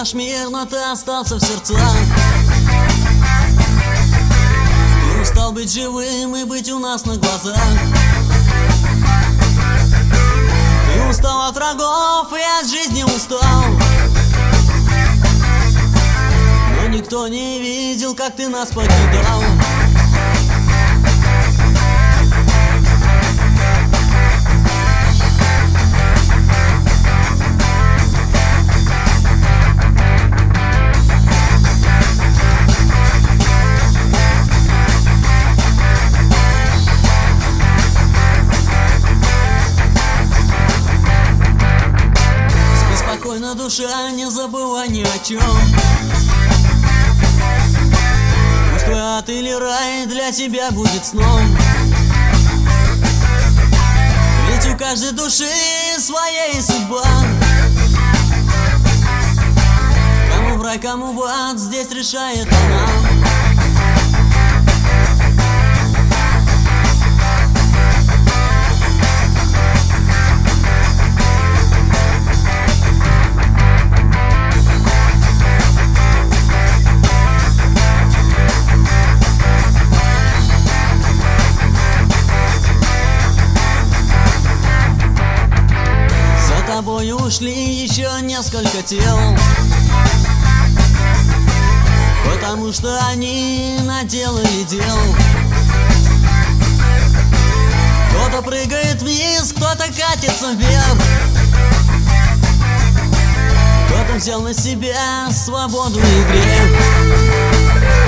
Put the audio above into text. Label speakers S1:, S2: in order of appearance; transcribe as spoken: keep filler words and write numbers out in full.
S1: наш мир, но ты остался в сердцах. Ты устал быть живым и быть у нас на глазах. Ты устал от врагов и от жизни устал. Но никто не видел, как ты нас покидал. На душе не забывай ни о чем. Пусть твой ад или рай для тебя будет сном. Ведь у каждой души своя судьба. Кому в рай, кому в ад, здесь решает она. За тобой ушли еще несколько тел, потому что они наделали дел. Кто-то прыгает вниз, кто-то катится вверх. Кто-то взял на себя свободу и грех.